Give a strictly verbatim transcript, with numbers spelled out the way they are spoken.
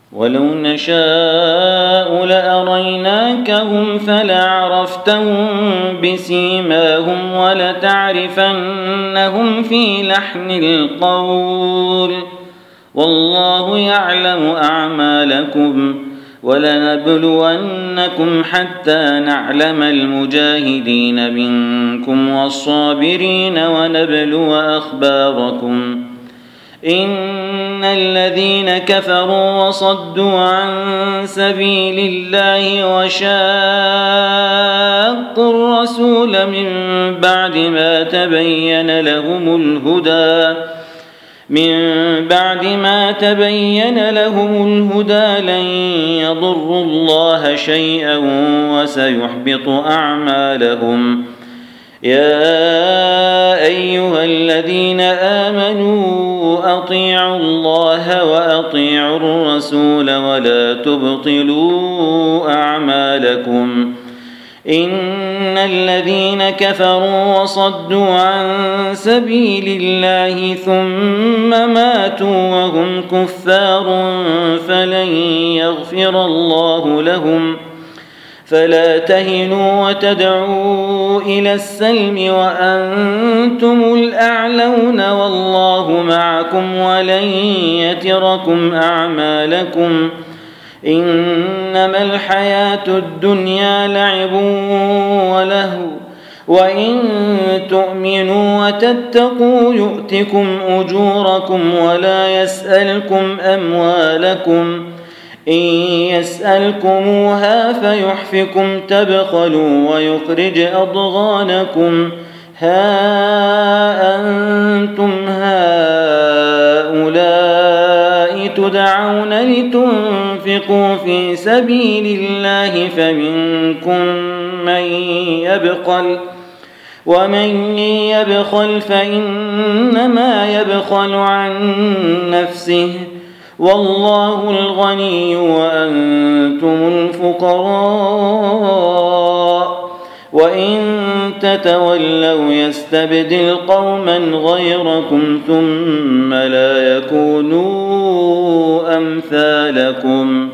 ولو نشاء لأريناكهم فلعرفتهم بسيماهم ولتعرفنهم في لحن القول والله يعلم أعمالكم ولنبلونكم حتى نعلم المجاهدين منكم والصابرين ونبلو أخباركم إن الذين كفروا وصدوا عن سبيل الله وشاقوا الرسول من بعد ما تبين لهم الهدى من بعد ما تبين لهم الهدى لن يضروا الله شيئا وسيحبط أعمالهم يا أيها الذين آمنوا أطيعوا الله وأطيعوا الرسول ولا تبطلوا أعمالكم إن الذين كفروا وصدوا عن سبيل الله ثم ماتوا وهم كفار فلن يغفر الله لهم فلا تهنوا وتدعوا إلى السلم وأنتم الأعلون والله معكم ولن يتركم أعمالكم إنما الحياة الدنيا لعب ولهو وإن تؤمنوا وتتقوا يؤتكم أجوركم ولا يسألكم أموالكم إن يسألكموها فيحفكم تبخلوا ويخرج أضغانكم ها أنتم هؤلاء تدعون لتنفقوا في سبيل الله فمنكم من يبخل ومن يبخل فإنما يبخل عن نفسه والله الغني وأنتم الفقراء وإن تتولوا يستبدل قوما غيركم ثم لا يكونوا أمثالكم